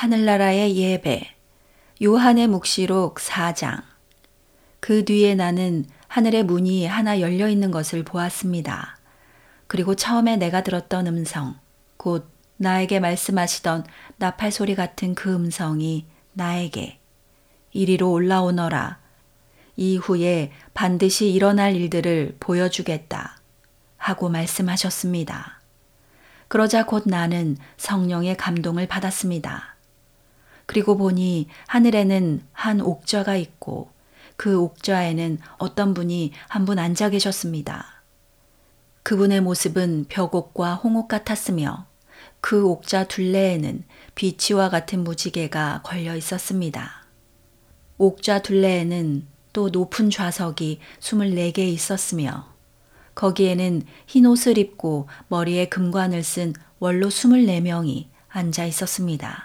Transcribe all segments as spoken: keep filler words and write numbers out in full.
하늘나라의 예배. 요한의 묵시록 사 장. 그 뒤에 나는 하늘의 문이 하나 열려 있는 것을 보았습니다. 그리고 처음에 내가 들었던 음성, 곧 나에게 말씀하시던 나팔 소리 같은 그 음성이 나에게 이리로 올라오너라. 이후에 반드시 일어날 일들을 보여주겠다. 하고 말씀하셨습니다. 그러자 곧 나는 성령의 감동을 받았습니다. 그리고 보니 하늘에는 한 옥좌가 있고 그 옥좌에는 어떤 분이 한 분 앉아 계셨습니다. 그분의 모습은 벽옥과 홍옥 같았으며 그 옥좌 둘레에는 비치와 같은 무지개가 걸려 있었습니다. 옥좌 둘레에는 또 높은 좌석이 스물네 개 있었으며 거기에는 흰 옷을 입고 머리에 금관을 쓴 원로 스물네 명이 앉아 있었습니다.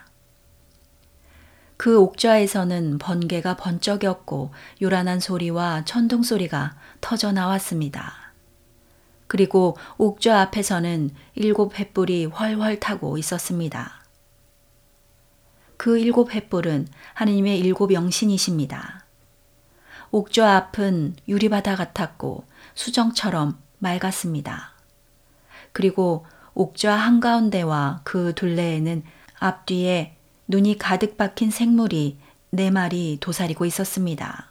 그 옥좌에서는 번개가 번쩍였고 요란한 소리와 천둥 소리가 터져 나왔습니다. 그리고 옥좌 앞에서는 일곱 횃불이 훨훨 타고 있었습니다. 그 일곱 횃불은 하느님의 일곱 영신이십니다. 옥좌 앞은 유리바다 같았고 수정처럼 맑았습니다. 그리고 옥좌 한가운데와 그 둘레에는 앞뒤에 눈이 가득 박힌 생물이 네 마리 도사리고 있었습니다.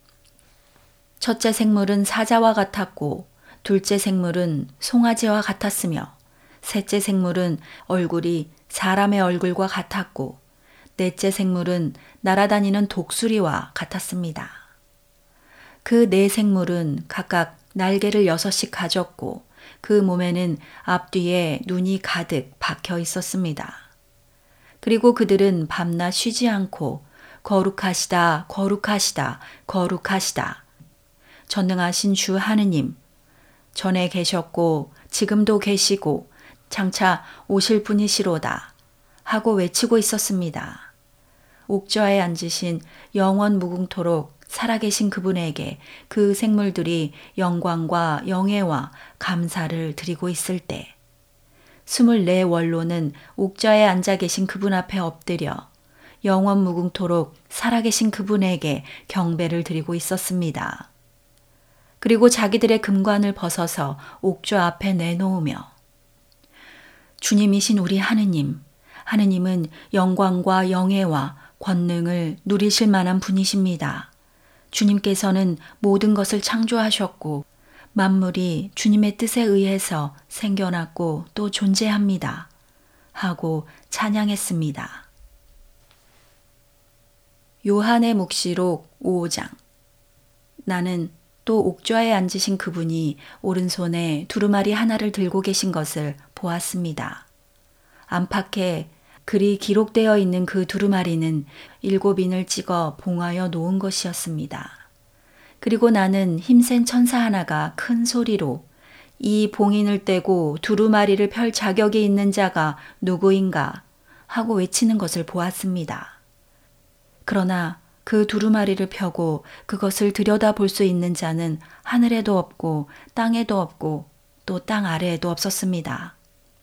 첫째 생물은 사자와 같았고 둘째 생물은 송아지와 같았으며 셋째 생물은 얼굴이 사람의 얼굴과 같았고 넷째 생물은 날아다니는 독수리와 같았습니다. 그 네 생물은 각각 날개를 여섯씩 가졌고 그 몸에는 앞뒤에 눈이 가득 박혀 있었습니다. 그리고 그들은 밤낮 쉬지 않고 거룩하시다, 거룩하시다, 거룩하시다. 전능하신 주 하느님, 전에 계셨고 지금도 계시고 장차 오실 분이시로다 하고 외치고 있었습니다. 옥좌에 앉으신 영원 무궁토록 살아계신 그분에게 그 생물들이 영광과 영예와 감사를 드리고 있을 때 스물네 원로는 옥좌에 앉아 계신 그분 앞에 엎드려 영원 무궁토록 살아계신 그분에게 경배를 드리고 있었습니다. 그리고 자기들의 금관을 벗어서 옥좌 앞에 내놓으며 주님이신 우리 하느님, 하느님은 영광과 영예와 권능을 누리실 만한 분이십니다. 주님께서는 모든 것을 창조하셨고 만물이 주님의 뜻에 의해서 생겨났고 또 존재합니다. 하고 찬양했습니다. 요한의 묵시록 오 장. 나는 또 옥좌에 앉으신 그분이 오른손에 두루마리 하나를 들고 계신 것을 보았습니다. 안팎에 글이 기록되어 있는 그 두루마리는 일곱 인을 찍어 봉하여 놓은 것이었습니다. 그리고 나는 힘센 천사 하나가 큰 소리로 이 봉인을 떼고 두루마리를 펼 자격이 있는 자가 누구인가 하고 외치는 것을 보았습니다. 그러나 그 두루마리를 펴고 그것을 들여다볼 수 있는 자는 하늘에도 없고 땅에도 없고 또 땅 아래에도 없었습니다.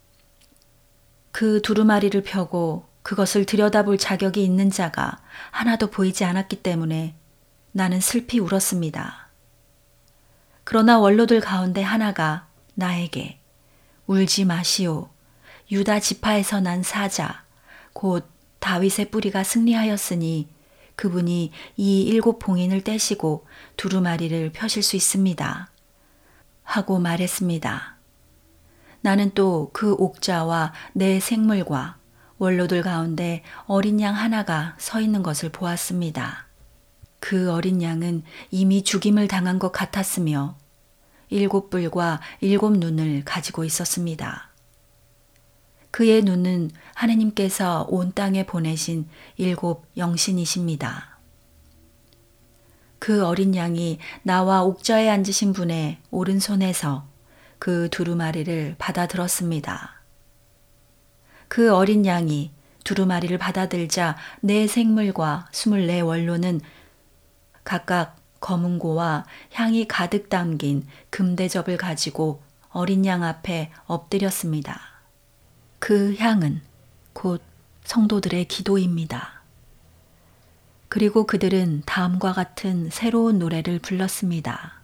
그 두루마리를 펴고 그것을 들여다볼 자격이 있는 자가 하나도 보이지 않았기 때문에 나는 슬피 울었습니다. 그러나 원로들 가운데 하나가 나에게 울지 마시오. 유다 지파에서 난 사자, 곧 다윗의 뿌리가 승리하였으니 그분이 이 일곱 봉인을 떼시고 두루마리를 펴실 수 있습니다. 하고 말했습니다. 나는 또 그 옥좌와 내 생물과 원로들 가운데 어린 양 하나가 서 있는 것을 보았습니다. 그 어린 양은 이미 죽임을 당한 것 같았으며 일곱 뿔과 일곱 눈을 가지고 있었습니다. 그의 눈은 하느님께서 온 땅에 보내신 일곱 영신이십니다. 그 어린 양이 나와 옥좌에 앉으신 분의 오른손에서 그 두루마리를 받아들었습니다. 그 어린 양이 두루마리를 받아들자 네 생물과 스물네 원로는 각각 검은고와 향이 가득 담긴 금대접을 가지고 어린 양 앞에 엎드렸습니다. 그 향은 곧 성도들의 기도입니다. 그리고 그들은 다음과 같은 새로운 노래를 불렀습니다.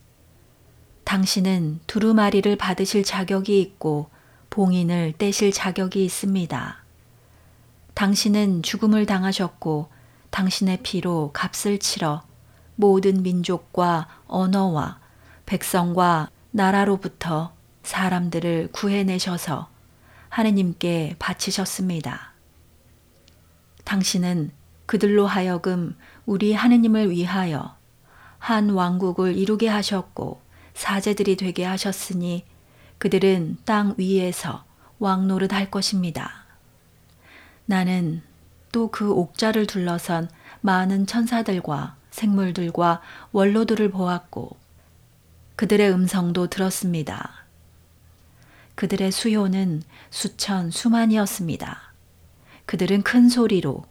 당신은 두루마리를 받으실 자격이 있고 봉인을 떼실 자격이 있습니다. 당신은 죽음을 당하셨고 당신의 피로 값을 치러 모든 민족과 언어와 백성과 나라로부터 사람들을 구해내셔서 하느님께 바치셨습니다. 당신은 그들로 하여금 우리 하느님을 위하여 한 왕국을 이루게 하셨고 사제들이 되게 하셨으니 그들은 땅 위에서 왕노릇 할 것입니다. 나는 또 그 옥좌를 둘러선 많은 천사들과 생물들과 원로들을 보았고 그들의 음성도 들었습니다. 그들의 수요는 수천 수만이었습니다. 그들은 큰 소리로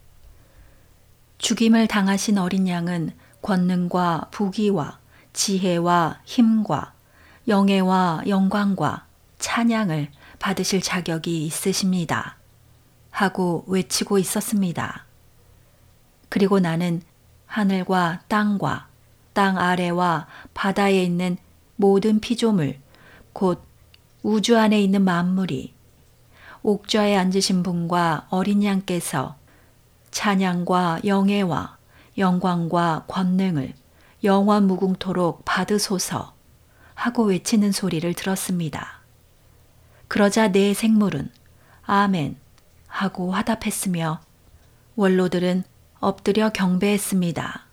죽임을 당하신 어린 양은 권능과 부귀와 지혜와 힘과 영예와 영광과 찬양을 받으실 자격이 있으십니다. 하고 외치고 있었습니다. 그리고 나는 하늘과 땅과 땅 아래와 바다에 있는 모든 피조물, 곧 우주 안에 있는 만물이 옥좌에 앉으신 분과 어린 양께서 찬양과 영예와 영광과 권능을 영원 무궁토록 받으소서 하고 외치는 소리를 들었습니다. 그러자 네 생물은 아멘 하고 화답했으며 원로들은 엎드려 경배했습니다.